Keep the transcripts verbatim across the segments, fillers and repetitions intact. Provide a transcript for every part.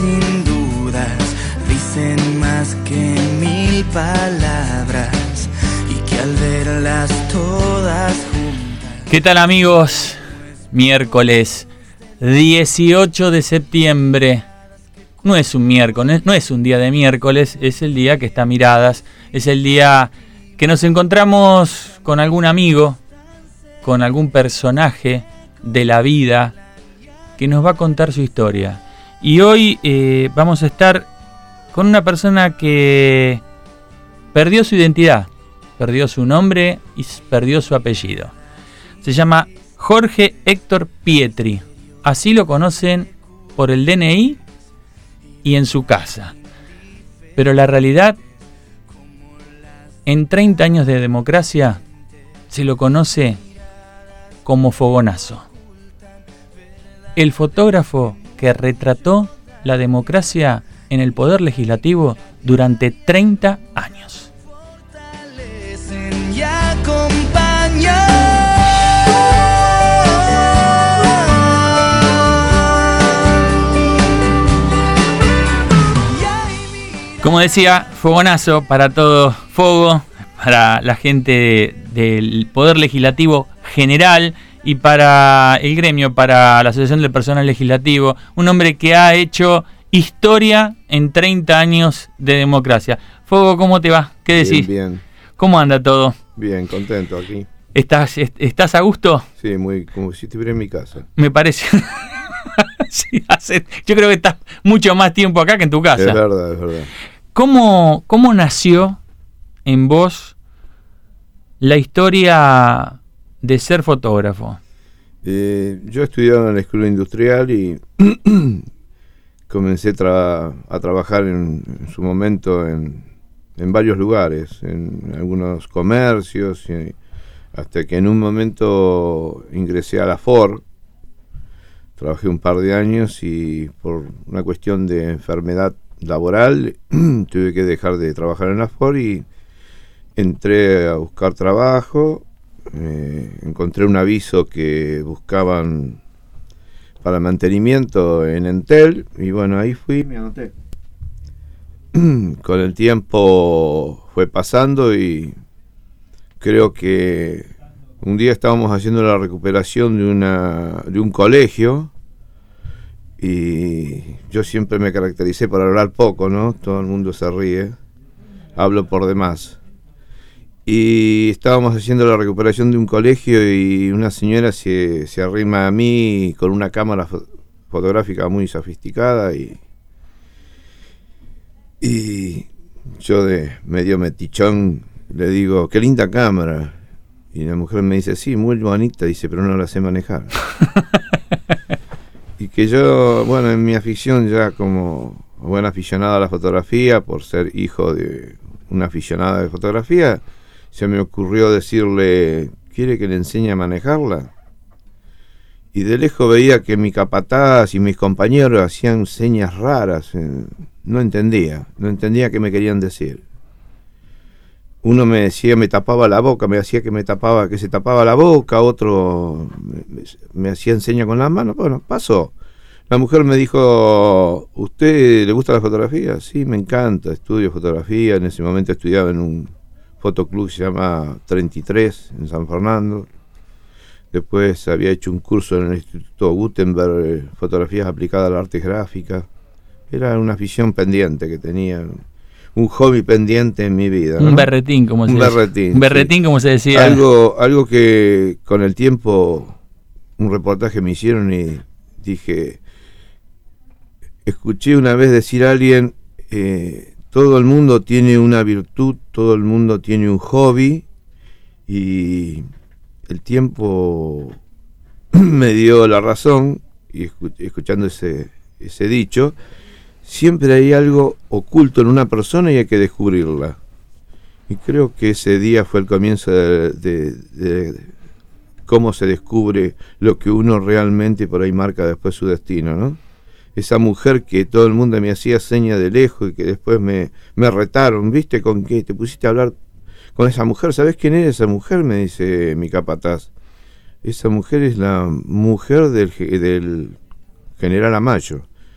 sin dudas dicen más que mil palabras y que al verlas todas juntas. ¿Qué tal, amigos? Miércoles dieciocho de septiembre. No es un miércoles, no es un día de miércoles, es el día que está Miradas, es el día que nos encontramos con algún amigo, con algún personaje de la vida que nos va a contar su historia. Y hoy eh, vamos a estar con una persona que perdió su identidad, perdió su nombre y perdió su apellido. Se llama Jorge Héctor Pietri. Así lo conocen por el D N I y en su casa. Pero la realidad, en treinta años de democracia, se lo conoce como Fogonazo. El fotógrafo que retrató la democracia en el poder legislativo durante treinta años. Como decía, fogonazo para todo Fogo, para la gente de, del Poder Legislativo General y para el gremio, para la Asociación del Personal Legislativo. Un hombre que ha hecho historia en treinta años de democracia. Fogo, ¿cómo te va? ¿Qué decís? Bien, bien. ¿Cómo anda todo? Bien, contento aquí. ¿Estás, estás a gusto? Sí, muy como si estuviera en mi casa. Me parece. Sí, hace, yo creo que estás mucho más tiempo acá que en tu casa. Es verdad, es verdad. ¿Cómo, cómo nació en vos la historia de ser fotógrafo? Eh, yo estudiaba en la escuela industrial y comencé tra- a trabajar en, en su momento en, en varios lugares, en algunos comercios, y hasta que en un momento ingresé a la Ford. Trabajé un par de años y por una cuestión de enfermedad laboral tuve que dejar de trabajar en la Ford y entré a buscar trabajo. Eh, encontré un aviso que buscaban para mantenimiento en Entel y bueno, ahí fui y me anoté. Con el tiempo fue pasando y creo que un día estábamos haciendo la recuperación de una de un colegio y yo siempre me caractericé por hablar poco, ¿no? Todo el mundo se ríe, hablo por demás. Y estábamos haciendo la recuperación de un colegio y una señora se, se arrima a mí con una cámara fo- fotográfica muy sofisticada y, y yo de medio metichón le digo, qué linda cámara. Y la mujer me dice, sí, muy bonita, dice, pero no la sé manejar. Y que yo, bueno, en mi afición ya como buen aficionado a la fotografía, por ser hijo de una aficionada de fotografía, se me ocurrió decirle, ¿quiere que le enseñe a manejarla? Y de lejos veía que mi capataz y mis compañeros hacían señas raras, eh, no entendía, no entendía qué me querían decir. Uno me decía, me tapaba la boca, me hacía que me tapaba, que se tapaba la boca, otro me, me hacía enseña con la mano. Bueno, pasó. La mujer me dijo, ¿usted le gusta la fotografía? Sí, me encanta, estudio fotografía. En ese momento estudiaba en un fotoclub que se llama treinta y tres, en San Fernando. Después había hecho un curso en el Instituto Gutenberg, eh, fotografías aplicadas al arte gráfica. Era una afición pendiente que tenía. Un hobby pendiente en mi vida, ¿no? Un berretín, como se un decía. berretín, Un berretín, sí. Como se decía. Algo, algo que con el tiempo, un reportaje me hicieron y dije, escuché una vez decir a alguien, eh, todo el mundo tiene una virtud, todo el mundo tiene un hobby, y el tiempo me dio la razón, y escu- escuchando ese, ese dicho, siempre hay algo oculto en una persona y hay que descubrirla. Y creo que ese día fue el comienzo de, de, de, de cómo se descubre lo que uno realmente por ahí marca después su destino, ¿no? Esa mujer que todo el mundo me hacía seña de lejos y que después me, me retaron, ¿viste? ¿Con qué te pusiste a hablar con esa mujer? ¿Sabés quién era esa mujer? Me dice mi capataz. Esa mujer es la mujer del, del general Amayo.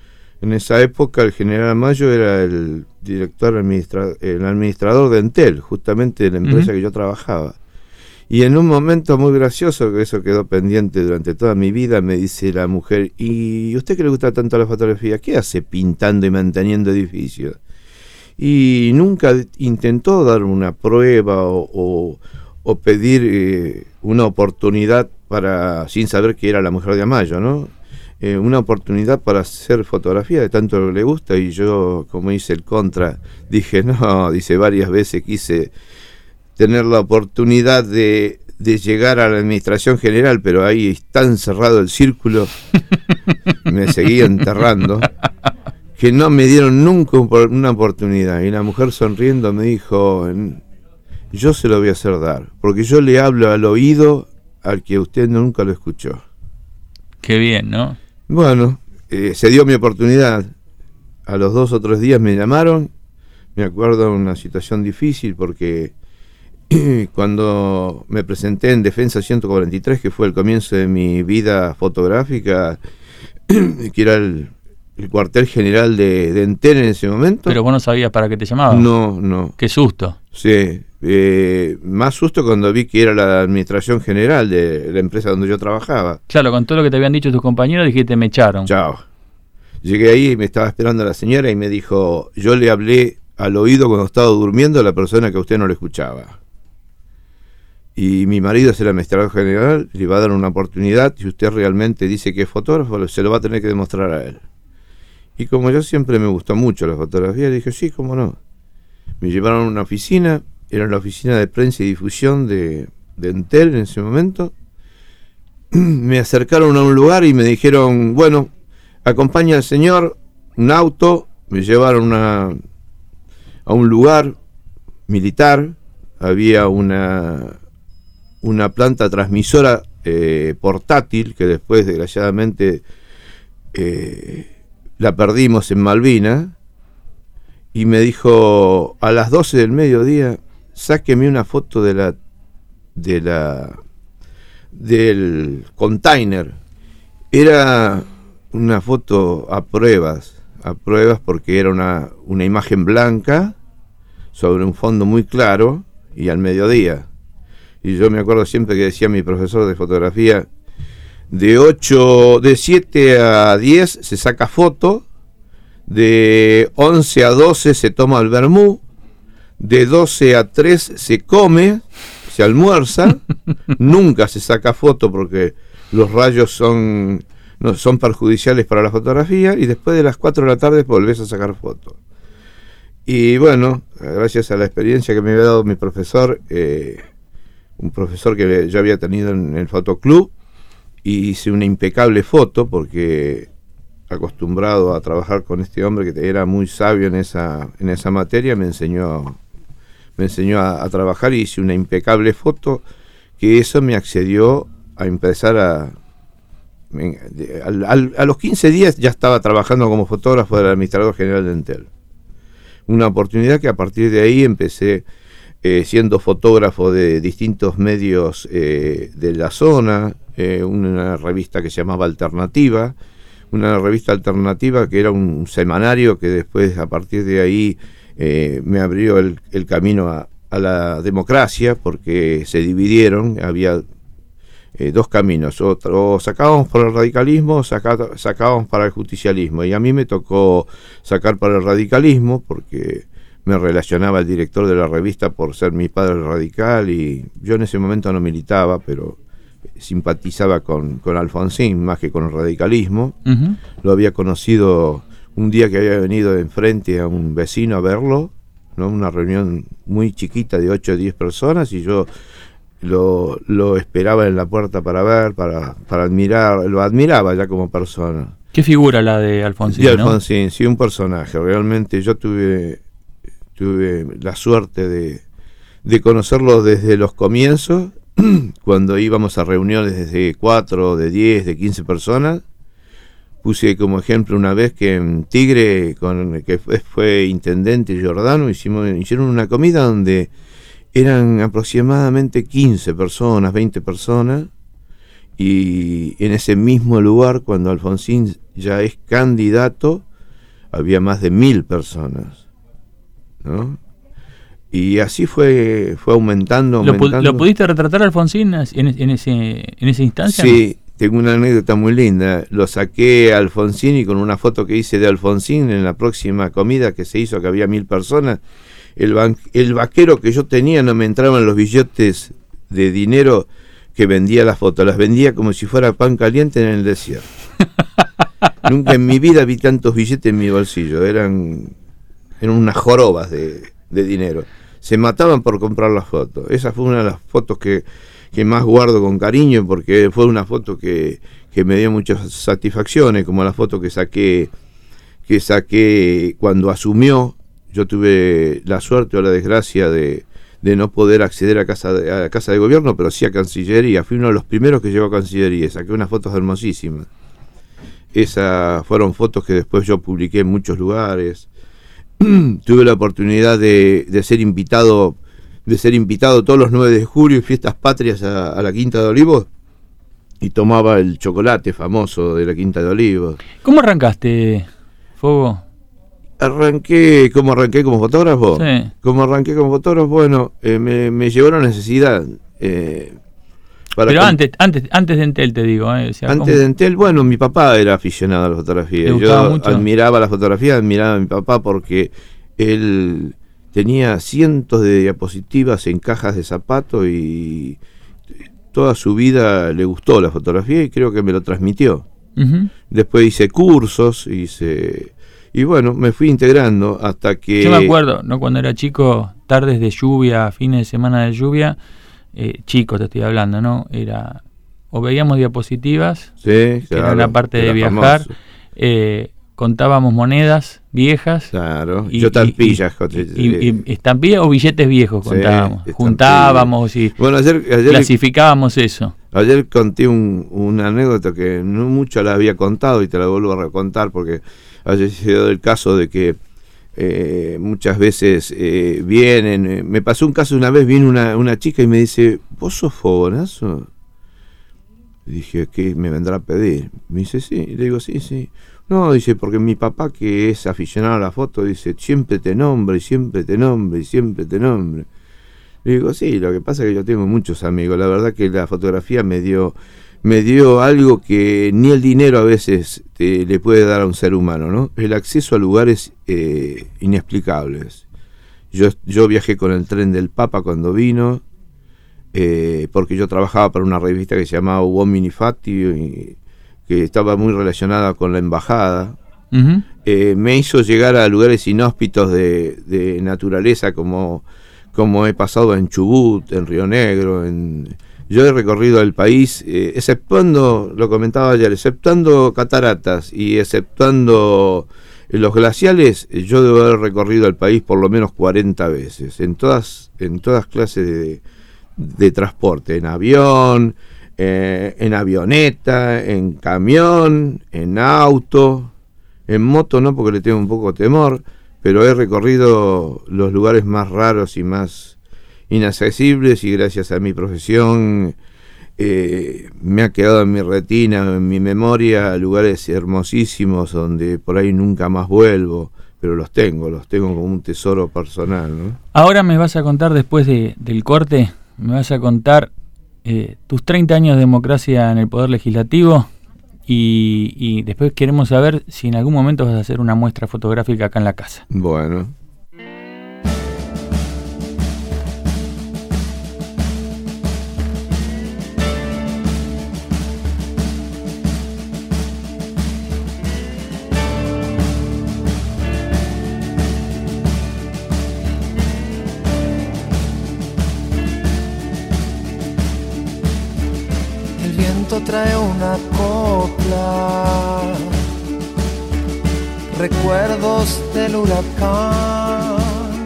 En esa época el general Mayo era el director, administra el administrador de Entel, justamente de la empresa uh-huh. que yo trabajaba. Y en un momento muy gracioso, que eso quedó pendiente durante toda mi vida, me dice la mujer, ¿y usted que le gusta tanto la fotografía, qué hace pintando y manteniendo edificios? Y nunca intentó dar una prueba o, o, o pedir eh, una oportunidad para, sin saber que era la mujer de Amayo, ¿no? Eh, una oportunidad para hacer fotografía de tanto que le gusta. Y yo, como hice el contra, dije, no, dice, varias veces quise tener la oportunidad de, de llegar a la administración general, pero ahí es tan cerrado el círculo, me seguía enterrando, que no me dieron nunca una oportunidad. Y la mujer sonriendo me dijo, yo se lo voy a hacer dar, porque yo le hablo al oído al que usted nunca lo escuchó. Qué bien, ¿no? Bueno, eh, se dio mi oportunidad. A los dos o tres días me llamaron. Me acuerdo de una situación difícil porque cuando me presenté en Defensa ciento cuarenta y tres, que fue el comienzo de mi vida fotográfica, que era el, el cuartel general de, de Entel en ese momento. ¿Pero vos no sabías para qué te llamaban? No, no. Qué susto. Sí, eh, más susto cuando vi que era la administración general de la empresa donde yo trabajaba. Claro, con todo lo que te habían dicho tus compañeros dijiste, me echaron. Chao. Llegué ahí y me estaba esperando la señora y me dijo, yo le hablé al oído cuando estaba durmiendo a la persona que a usted no le escuchaba. Y mi marido es el administrador general, le va a dar una oportunidad, si usted realmente dice que es fotógrafo, se lo va a tener que demostrar a él. Y como yo siempre me gustó mucho la fotografía, dije, sí, cómo no. Me llevaron a una oficina, era la oficina de prensa y difusión de, de Entel en ese momento. Me acercaron a un lugar y me dijeron, bueno, acompaña al señor, un auto. Me llevaron a, a un lugar militar, había una, una planta transmisora eh, portátil que después desgraciadamente eh, la perdimos en Malvinas. Y me dijo, a las doce del mediodía, sáqueme una foto de la, de la, del container. Era una foto a pruebas, a pruebas porque era una, una imagen blanca sobre un fondo muy claro y al mediodía. Y yo me acuerdo siempre que decía mi profesor de fotografía, de ocho, de siete a diez se saca foto, de once a doce se toma el vermú, de doce a tres se come, se almuerza, nunca se saca foto porque los rayos son, no, son perjudiciales para la fotografía, y después de las cuatro de la tarde volvés a sacar fotos. Y bueno, gracias a la experiencia que me había dado mi profesor, eh, un profesor que yo había tenido en el fotoclub, hice una impecable foto porque acostumbrado a trabajar con este hombre que era muy sabio en esa en esa materia, me enseñó me enseñó a, a trabajar y hice una impecable foto, que eso me accedió a empezar a me, a, a, a los quince días ya estaba trabajando como fotógrafo del administrador general de Entel. Una oportunidad que a partir de ahí empecé eh, siendo fotógrafo de distintos medios eh, de la zona, eh, una revista que se llamaba Alternativa, una revista alternativa que era un semanario que después a partir de ahí eh, me abrió el, el camino a, a la democracia, porque se dividieron, había eh, dos caminos, o, o sacábamos por el radicalismo o saca, sacábamos para el justicialismo, y a mí me tocó sacar para el radicalismo porque me relacionaba el director de la revista por ser mi padre radical, y yo en ese momento no militaba, pero simpatizaba con, con Alfonsín más que con el radicalismo. Uh-huh. Lo había conocido un día que había venido enfrente a un vecino a verlo, ¿no? Una reunión muy chiquita de ocho o diez personas, y yo lo, lo esperaba en la puerta para ver, para, para admirar, lo admiraba ya como persona. ¿Qué figura la de Alfonsín? De Alfonsín, ¿no? Sí, un personaje. Realmente yo tuve, tuve la suerte de, de conocerlo desde los comienzos, cuando íbamos a reuniones de cuatro, de diez, de quince personas. Puse como ejemplo una vez que en Tigre, con que fue, fue intendente Giordano, hicimos, hicieron una comida donde eran aproximadamente quince personas, veinte personas, y en ese mismo lugar, cuando Alfonsín ya es candidato, había más de mil personas, ¿no? Y así fue fue aumentando, aumentando. ¿Lo, ¿lo pudiste retratar, Alfonsín, en, en, ese, en esa instancia? Sí, ¿no? Tengo una anécdota muy linda. Lo saqué a Alfonsín y con una foto que hice de Alfonsín en la próxima comida que se hizo, que había mil personas, el, ban- el vaquero que yo tenía no me entraban los billetes de dinero que vendía las fotos. Las vendía como si fuera pan caliente en el desierto. Nunca en mi vida vi tantos billetes en mi bolsillo. Eran, eran unas jorobas de, de dinero. Se mataban por comprar las fotos. Esa fue una de las fotos que, que más guardo con cariño, porque fue una foto que, que me dio muchas satisfacciones, como la foto que saqué, que saqué cuando asumió. Yo tuve la suerte o la desgracia de, de no poder acceder a casa de, a casa de gobierno, pero sí a Cancillería. Fui uno de los primeros que llegó a Cancillería. Saqué unas fotos hermosísimas. Esas fueron fotos que después yo publiqué en muchos lugares. Tuve la oportunidad de, de ser invitado de ser invitado todos los nueve de julio y fiestas patrias a, a la Quinta de Olivos, y tomaba el chocolate famoso de la Quinta de Olivos. ¿Cómo arrancaste, Fogo? Arranqué, ¿cómo arranqué como fotógrafo? Sí. ¿Cómo arranqué como fotógrafo? Bueno, eh, me, me llevó la necesidad. Eh, para Pero con... antes, antes, antes de Entel, te digo. Eh, o sea, antes ¿cómo? de Entel, bueno, mi papá era aficionado a la fotografía. Yo mucho? admiraba la fotografía, admiraba a mi papá porque él tenía cientos de diapositivas en cajas de zapatos y toda su vida le gustó la fotografía y creo que me lo transmitió. Uh-huh. Después hice cursos, hice... Y bueno, me fui integrando hasta que... Yo me acuerdo, ¿no? Cuando era chico, tardes de lluvia, fines de semana de lluvia, eh, chico te estoy hablando, ¿no? Era... O veíamos diapositivas, sí, que claro, era la parte de viajar, eh, contábamos monedas viejas. Claro, y, yo estampillas. Y, y, y, y estampillas o billetes viejos contábamos. Sí, juntábamos y bueno, ayer, ayer clasificábamos eso. Ayer conté un, una anécdota que no mucho la había contado y te la vuelvo a recontar porque ayer se dio el caso de que eh, muchas veces eh, vienen. Eh, me pasó un caso una vez, viene una, una chica y me dice, ¿vos sos fogonazo? Y dije, ¿qué me vendrá a pedir? Me dice, sí. Y le digo, sí, sí. No, dice, porque mi papá, que es aficionado a la foto, dice, siempre te nombra y siempre te nombra y siempre te nombra. Le digo, sí, lo que pasa es que yo tengo muchos amigos. La verdad que la fotografía me dio me dio algo que ni el dinero a veces te, le puede dar a un ser humano, ¿no? El acceso a lugares eh, inexplicables. Yo, yo viajé con el tren del Papa cuando vino, eh, porque yo trabajaba para una revista que se llamaba Uomini Fatti, y que estaba muy relacionada con la embajada. Uh-huh. Eh, me hizo llegar a lugares inhóspitos de, de naturaleza, como, como he pasado en Chubut, en Río Negro. En, yo he recorrido el país, eh, exceptuando, lo comentaba ayer, exceptuando cataratas y exceptuando los glaciales, yo debo haber recorrido el país por lo menos cuarenta veces, en todas, en todas clases de, de transporte, en avión, Eh, en avioneta, en camión, en auto, en moto no, porque le tengo un poco de temor, pero he recorrido los lugares más raros y más inaccesibles, y gracias a mi profesión eh, me ha quedado en mi retina, en mi memoria, lugares hermosísimos donde por ahí nunca más vuelvo, pero los tengo, los tengo como un tesoro personal, ¿no? Ahora me vas a contar, después de, del corte, me vas a contar Eh, tus treinta años de democracia en el Poder Legislativo y, y después queremos saber si en algún momento vas a hacer una muestra fotográfica acá en la casa. Bueno. Trae una copla, recuerdos del huracán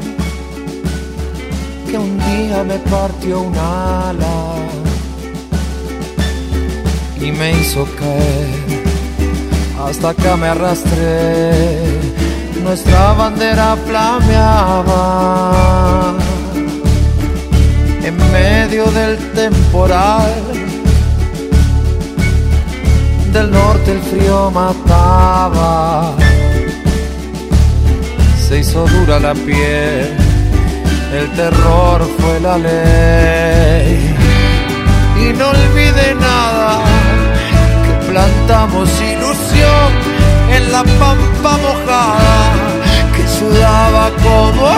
que un día me partió un ala y me hizo caer, hasta acá me arrastré, nuestra bandera flameaba en medio del temporal. Del norte el frío mataba se hizo dura la piel, el terror fue la ley. Y no olvide nada, que plantamos ilusión en la pampa mojada, que sudaba como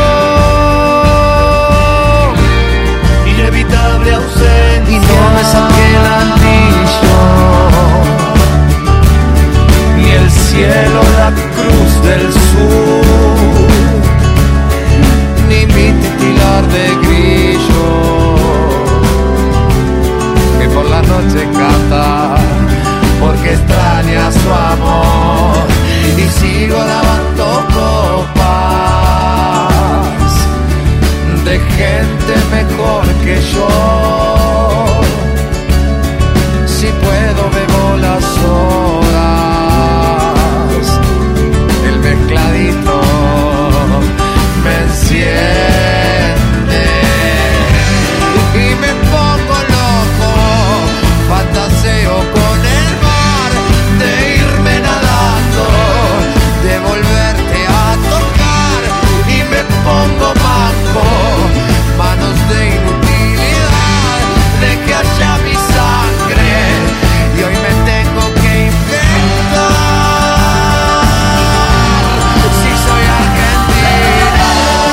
yo. Inevitable ausencia, y no me saqué el anillo, ni el cielo, la cruz del sur, ni mi titilar de grillo, que por la noche canta, porque extraña su amor, y sigo lavando copas de gente mejor que yo. Si puedo bebo las horas, el mezcladito me enciende y me pongo loco, fantaseo con el mar, de irme nadando, de volverte a tocar, y me pongo manco, manos de inutilidad, de que haya mi sangre, y hoy me tengo que inventar si soy argentina.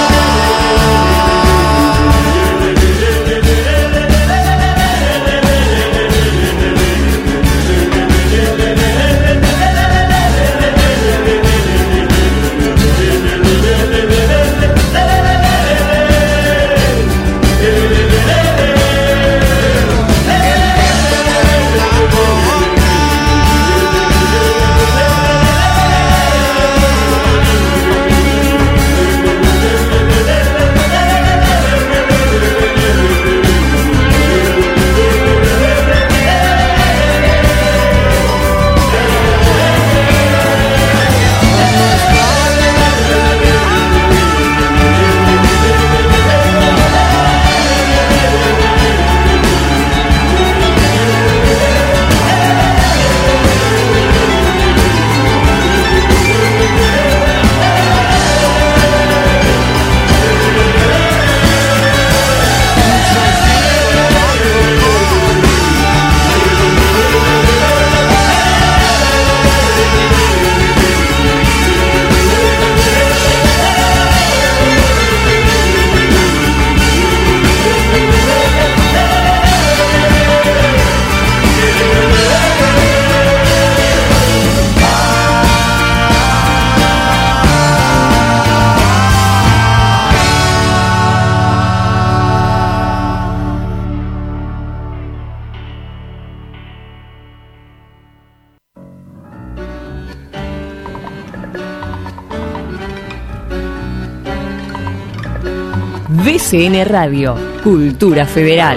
V C N Radio, Cultura Federal.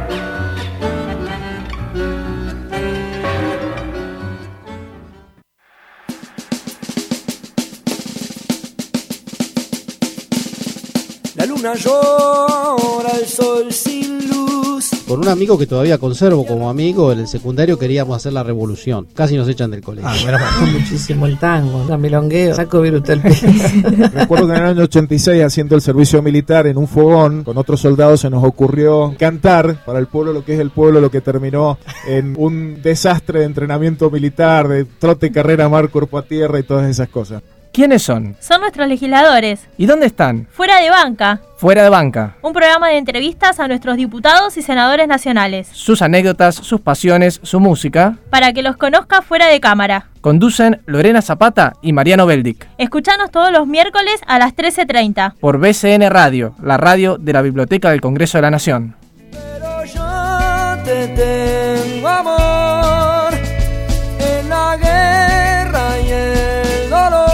La luna llora, el sol sin luz. Con un amigo que todavía conservo como amigo, en el secundario queríamos hacer la revolución. Casi nos echan del colegio. Ah, bueno, muchísimo el tango, la milongueo, saco viruta el pez. Recuerdo que en el año ochenta y seis, haciendo el servicio militar en un fogón, con otros soldados se nos ocurrió cantar para el pueblo lo que es el pueblo, lo que terminó en un desastre de entrenamiento militar, de trote, carrera, mar, cuerpo a tierra y todas esas cosas. ¿Quiénes son? Son nuestros legisladores. ¿Y dónde están? Fuera de Banca. Fuera de Banca. Un programa de entrevistas a nuestros diputados y senadores nacionales. Sus anécdotas, sus pasiones, su música. Para que los conozca fuera de cámara. Conducen Lorena Zapata y Mariano Beldic. Escuchanos todos los miércoles a las trece treinta. Por V C N Radio, la radio de la Biblioteca del Congreso de la Nación. Pero yo te tengo amor en la guerra y el dolor.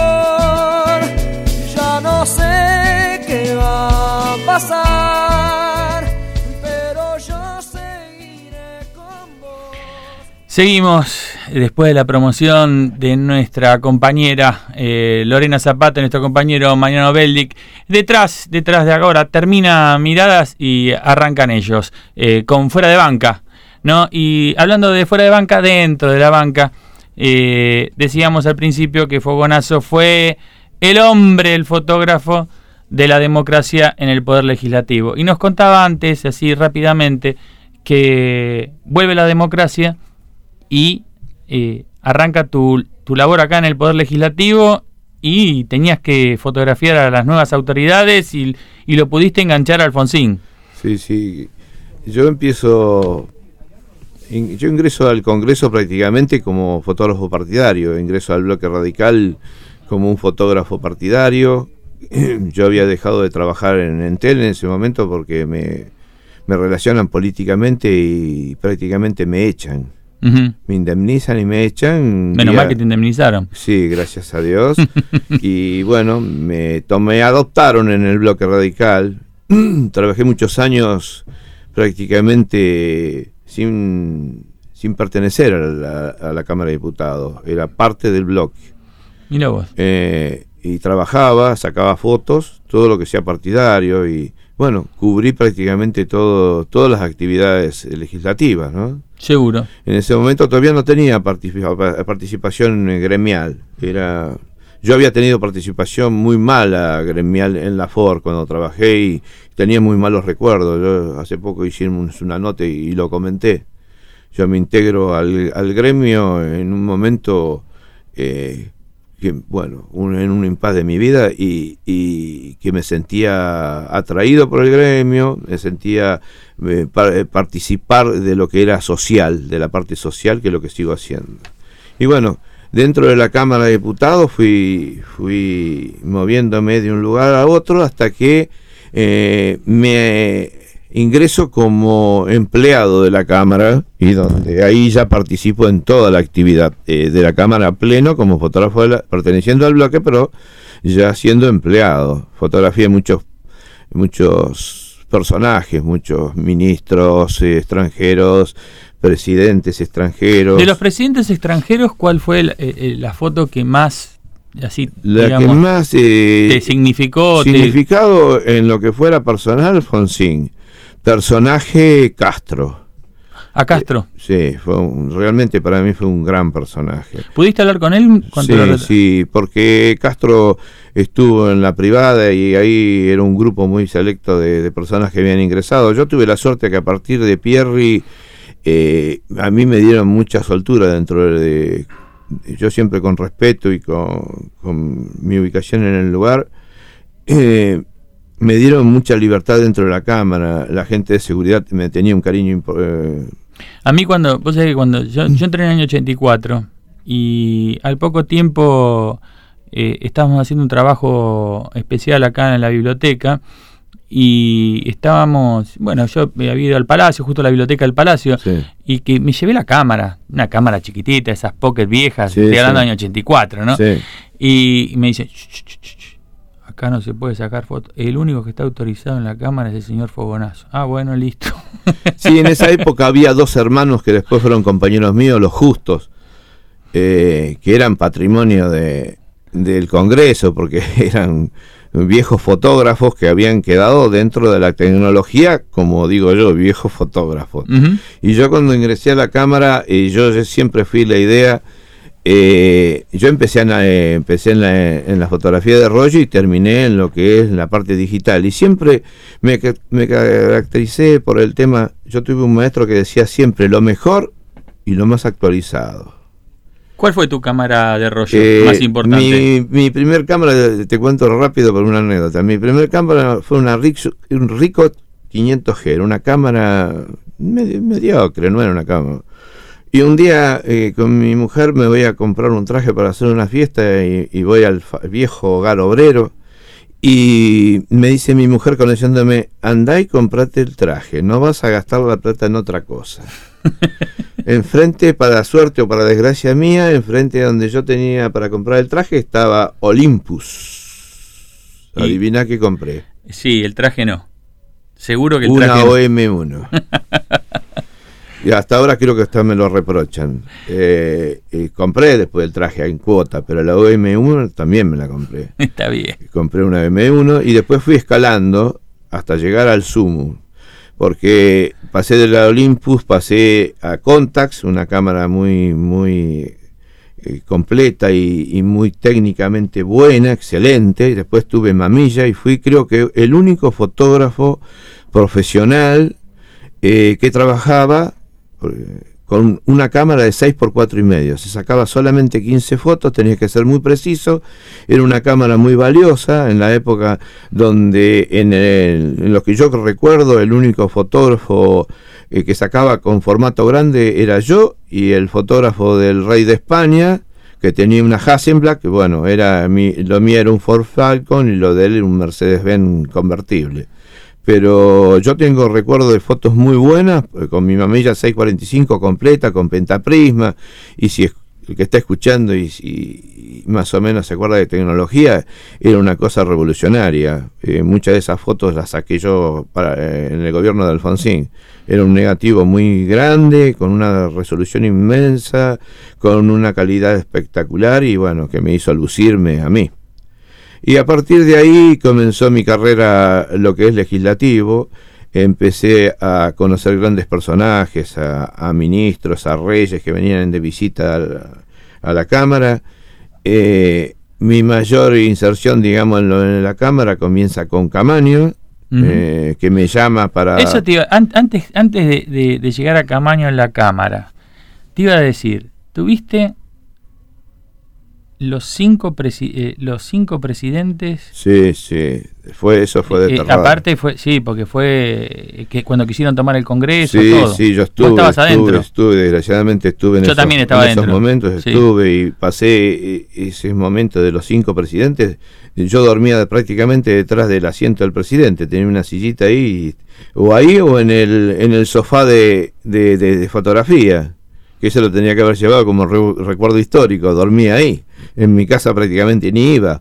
Ya no sé qué va a pasar, pero yo seguiré con vos. Seguimos después de la promoción de nuestra compañera eh, Lorena Zapata, nuestro compañero Mariano Beldic. Detrás, detrás de ahora, termina Miradas y arrancan ellos, eh, con Fuera de Banca, ¿no? Y hablando de Fuera de Banca, dentro de la banca, eh, decíamos al principio que Fogonazo fue el hombre, el fotógrafo de la democracia en el Poder Legislativo. Y nos contaba antes, así rápidamente, que vuelve la democracia y eh, arranca tu, tu labor acá en el Poder Legislativo y tenías que fotografiar a las nuevas autoridades y, y lo pudiste enganchar a Alfonsín. Sí, sí. Yo empiezo... Yo ingreso al Congreso prácticamente como fotógrafo partidario, ingreso al Bloque Radical como un fotógrafo partidario. Yo había dejado de trabajar en Entel en ese momento porque me, me relacionan políticamente y prácticamente me echan. Uh-huh. Me indemnizan y me echan. Menos día... mal que te indemnizaron. Sí, gracias a Dios. Y bueno, me, me adoptaron en el Bloque Radical. Trabajé muchos años prácticamente... Sin, sin pertenecer a la, a la Cámara de Diputados, era parte del bloque. Mira vos. Eh, y trabajaba, sacaba fotos, todo lo que sea partidario, y bueno, cubrí prácticamente todo, todas las actividades legislativas, ¿no? Seguro. En ese momento todavía no tenía participa- participación gremial, era... Yo había tenido participación muy mala gremial en la Ford cuando trabajé y tenía muy malos recuerdos. Yo hace poco hicimos una nota y, y lo comenté. Yo me integro al, al gremio en un momento, eh, que, bueno, un, en un impasse de mi vida y, y que me sentía atraído por el gremio, me sentía eh, par, participar de lo que era social, de la parte social, que es lo que sigo haciendo. Y bueno, dentro de la Cámara de Diputados fui, fui moviéndome de un lugar a otro hasta que eh, me ingreso como empleado de la Cámara y donde ahí ya participo en toda la actividad eh, de la Cámara a pleno como fotógrafo de la, perteneciendo al bloque, pero ya siendo empleado. Fotografié muchos, muchos personajes, muchos ministros eh, extranjeros, presidentes extranjeros. De los presidentes extranjeros, ¿cuál fue el, eh, la foto que más, así, la digamos, que más eh, te significó? Significado te... en lo que fuera personal, Alfonsín. Personaje Castro. ¿A Castro? Eh, sí, fue un, realmente para mí fue un gran personaje. ¿Pudiste hablar con él? Sí, lo... sí, porque Castro estuvo en la privada y ahí era un grupo muy selecto de, de personas que habían ingresado. Yo tuve la suerte que a partir de Pierri Eh, a mí me dieron mucha soltura dentro de, de yo siempre con respeto y con, con mi ubicación en el lugar, eh, me dieron mucha libertad dentro de la Cámara. La gente de seguridad me tenía un cariño eh. A mí cuando vos sabés que cuando yo, yo entré en el año ochenta y cuatro y al poco tiempo eh, estábamos haciendo un trabajo especial acá en la biblioteca y estábamos, bueno, yo había ido al Palacio, justo a la biblioteca del Palacio, sí. Y que me llevé la cámara, una cámara chiquitita, esas pocket viejas, sí, estoy hablando del sí. año ochenta y cuatro, ¿no? Sí. Y me dice, ch, ch, ch, ch, acá no se puede sacar fotos, el único que está autorizado en la cámara es el señor Fogonazo. Ah, bueno, listo. Sí, en esa época había dos hermanos que después fueron compañeros míos, los Justos, eh, que eran patrimonio de, del Congreso, porque eran viejos fotógrafos que habían quedado dentro de la tecnología, como digo yo, viejos fotógrafos. Uh-huh. Y yo cuando ingresé a la Cámara, eh, yo, yo siempre fui la idea, eh, yo empecé, en la, eh, empecé en, la, en la fotografía de rollo y terminé en lo que es la parte digital. Y siempre me, me caractericé por el tema, yo tuve un maestro que decía siempre lo mejor y lo más actualizado. ¿Cuál fue tu cámara de rollo eh, más importante? Mi, mi primer cámara, te cuento rápido por una anécdota. Mi primer cámara fue una Ricoh, un Ricoh quinientos G, era una cámara medio, mediocre, no era una cámara. Y un día eh, con mi mujer me voy a comprar un traje para hacer una fiesta y, y voy al fa- viejo hogar obrero y me dice mi mujer conociéndome, andá y comprate el traje, no vas a gastar la plata en otra cosa. Enfrente, para suerte o para desgracia mía, enfrente donde yo tenía para comprar el traje estaba Olympus. Adivina qué compré. Sí, el traje no. Seguro que el una traje O M uno. Y hasta ahora creo que hasta me lo reprochan. Eh, y compré después el traje en cuota, pero la O M uno también me la compré. Está bien. Compré una O M uno y después fui escalando hasta llegar al Sumo. Porque pasé de la Olympus, pasé a Contax, una cámara muy muy eh, completa y, y muy técnicamente buena, excelente. Después tuve Mamilla y fui, creo que, el único fotógrafo profesional eh, que trabajaba eh, con una cámara de seis por cuatro y medio. Se sacaba solamente quince fotos, tenía que ser muy preciso. Era una cámara muy valiosa en la época donde, en, el, en lo que yo recuerdo, el único fotógrafo eh, que sacaba con formato grande era yo y el fotógrafo del rey de España, que tenía una Hasselblad, que bueno, era mi, lo mío era un Ford Falcon y lo de él era un Mercedes-Benz convertible. Pero yo tengo recuerdo de fotos muy buenas, con mi Mamilla seis cuarenta y cinco completa, con pentaprisma, y si el que está escuchando y si más o menos se acuerda de tecnología, era una cosa revolucionaria. Eh, muchas de esas fotos las saqué yo para, eh, en el gobierno de Alfonsín. Era un negativo muy grande, con una resolución inmensa, con una calidad espectacular y bueno, que me hizo lucirme a mí. Y a partir de ahí comenzó mi carrera, lo que es legislativo. Empecé a conocer grandes personajes, a, a ministros, a reyes que venían de visita a la, a la Cámara. Eh, mi mayor inserción, digamos, en, lo, en la Cámara comienza con Camaño, uh-huh. eh, que me llama para... Eso te iba, an, antes, antes de, de, de llegar a Camaño en la Cámara, te iba a decir, tuviste... Los cinco presi eh, los cinco presidentes. Sí, sí, fue eso fue de eh, terror. Aparte fue, sí, porque fue eh, que cuando quisieron tomar el Congreso, sí, todo. Sí, yo estuve, ¿Vos estabas estuve, adentro? estuve, desgraciadamente estuve en, yo esos, también estaba en esos dentro. momentos, sí. estuve y pasé ese momento de los cinco presidentes. Yo dormía prácticamente detrás del asiento del presidente, tenía una sillita ahí, o ahí o en el en el sofá de, de, de, de fotografía, que eso lo tenía que haber llevado como re, recuerdo histórico, dormía ahí. En mi casa prácticamente ni iba.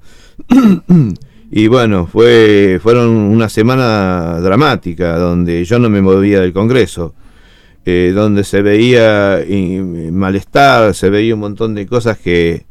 Y bueno, fue fueron una semana dramática donde yo no me movía del Congreso, eh, donde se veía y, malestar, se veía un montón de cosas que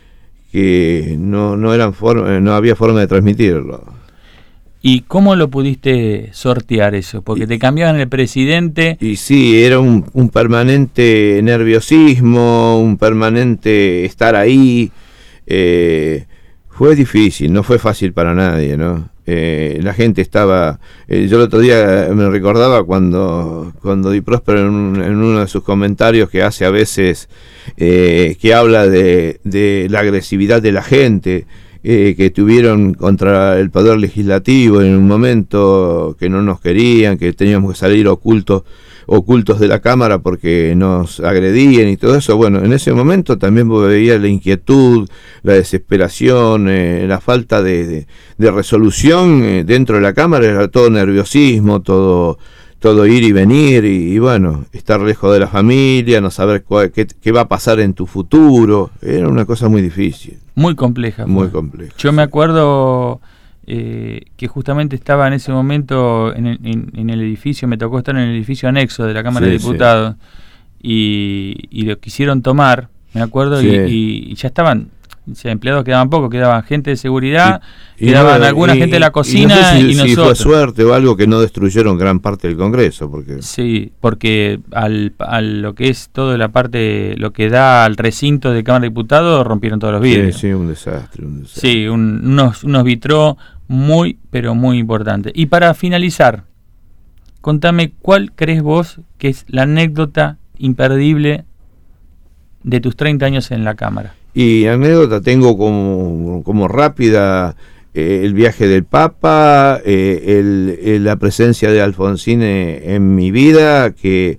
que no no eran forma, no había forma de transmitirlo. ¿Y cómo lo pudiste sortear eso? Porque te cambiaban el presidente. Y sí, era un, un permanente nerviosismo, un permanente estar ahí. Eh, fue difícil, no fue fácil para nadie, ¿no? Eh, la gente estaba... Eh, yo el otro día me recordaba cuando, cuando Di Próspero en, un, en uno de sus comentarios que hace a veces, eh, que habla de, de la agresividad de la gente, Eh, que tuvieron contra el poder legislativo en un momento que no nos querían, que teníamos que salir ocultos ocultos de la Cámara porque nos agredían y todo eso. Bueno, en ese momento también veía la inquietud, la desesperación, eh, la falta de, de, de resolución eh, dentro de la Cámara. Era todo nerviosismo, todo todo ir y venir y, y bueno, estar lejos de la familia, no saber cuál, qué, qué va a pasar en tu futuro. Era una cosa muy difícil. Muy compleja. Muy compleja. Yo me acuerdo eh, que justamente estaba en ese momento en el, en, en el edificio, me tocó estar en el edificio anexo de la Cámara sí, de Diputados sí. y, y lo quisieron tomar, me acuerdo, sí. y, y ya estaban... O sea, empleados quedaban pocos, quedaban gente de seguridad, y, quedaban y no, alguna y, gente de la cocina y, no sé si, y nosotros. Si fue suerte o algo que no destruyeron gran parte del Congreso, porque sí, porque al, al lo que es toda la parte, lo que da al recinto de Cámara de Diputados, rompieron todos los vidrios. Sí, sí, un desastre, un desastre. Sí, un, unos unos vitró muy, pero muy importantes. Y para finalizar, contame cuál crees vos que es la anécdota imperdible de tus treinta años en la Cámara. Y anécdota tengo como, como rápida eh, el viaje del Papa, eh, el, el, la presencia de Alfonsín en mi vida, que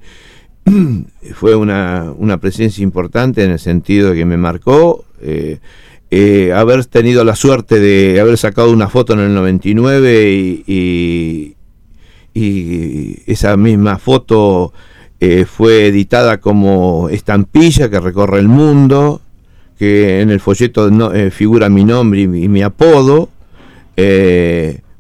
fue una, una presencia importante en el sentido de que me marcó. Eh, eh, haber tenido la suerte de haber sacado una foto en el noventa y nueve y, y, y esa misma foto eh, fue editada como estampilla que recorre el mundo, que en el folleto no, eh, figura mi nombre y mi, y mi apodo. Eh,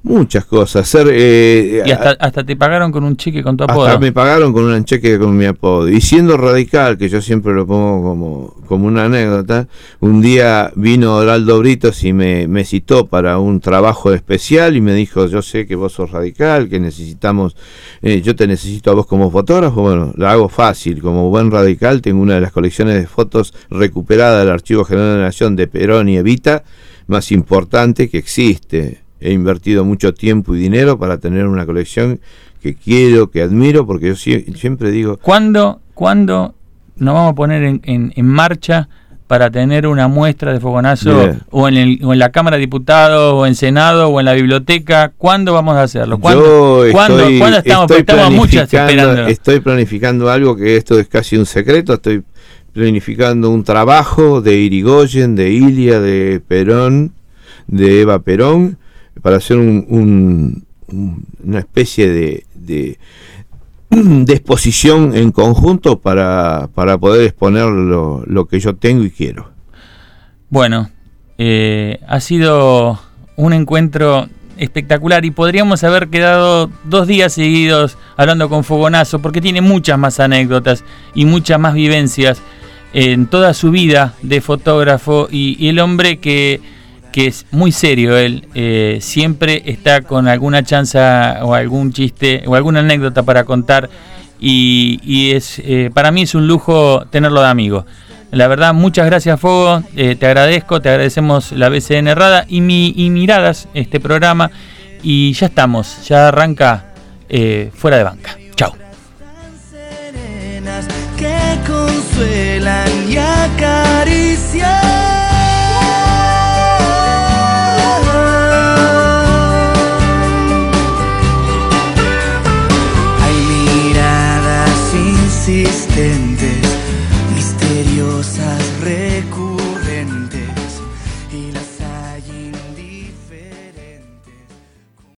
Muchas cosas. Ser, eh, y hasta, hasta te pagaron con un cheque con tu apodo. Hasta me pagaron con un cheque con mi apodo. Y siendo radical, que yo siempre lo pongo como, como una anécdota, un día vino Oraldo Britos y me, me citó para un trabajo especial y me dijo, yo sé que vos sos radical, que necesitamos, eh, yo te necesito a vos como fotógrafo. Bueno, lo hago fácil. Como buen radical, tengo una de las colecciones de fotos recuperadas del Archivo General de la Nación de Perón y Evita más importante que existe. He invertido mucho tiempo y dinero para tener una colección que quiero, que admiro, porque yo si, siempre digo... ¿Cuándo, ¿cuándo nos vamos a poner en, en, en marcha para tener una muestra de Fogonazo o en, el, o en la Cámara de Diputados, o en Senado, o en la biblioteca? ¿Cuándo vamos a hacerlo? ¿Cuándo, yo ¿cuándo, estoy, ¿cuándo estamos? estoy Estamos muchas esperando. Estoy planificando algo que esto es casi un secreto. Estoy planificando un trabajo de Irigoyen, de Ilia, de Perón, de Eva Perón, para hacer un, un, un, una especie de, de, de exposición en conjunto para, para poder exponer lo, lo que yo tengo y quiero. Bueno, eh, ha sido un encuentro espectacular y podríamos haber quedado dos días seguidos hablando con Fogonazo, porque tiene muchas más anécdotas y muchas más vivencias en toda su vida de fotógrafo, y, y el hombre que... que es muy serio él, eh, siempre está con alguna chanza o algún chiste o alguna anécdota para contar, y, y es eh, para mí es un lujo tenerlo de amigo. La verdad, muchas gracias, Fogo, eh, te agradezco, te agradecemos la B C N Errada y, mi, y Miradas, este programa, y ya estamos, ya arranca eh, Fuera de Banca. Chau. Que consuelan y acarician.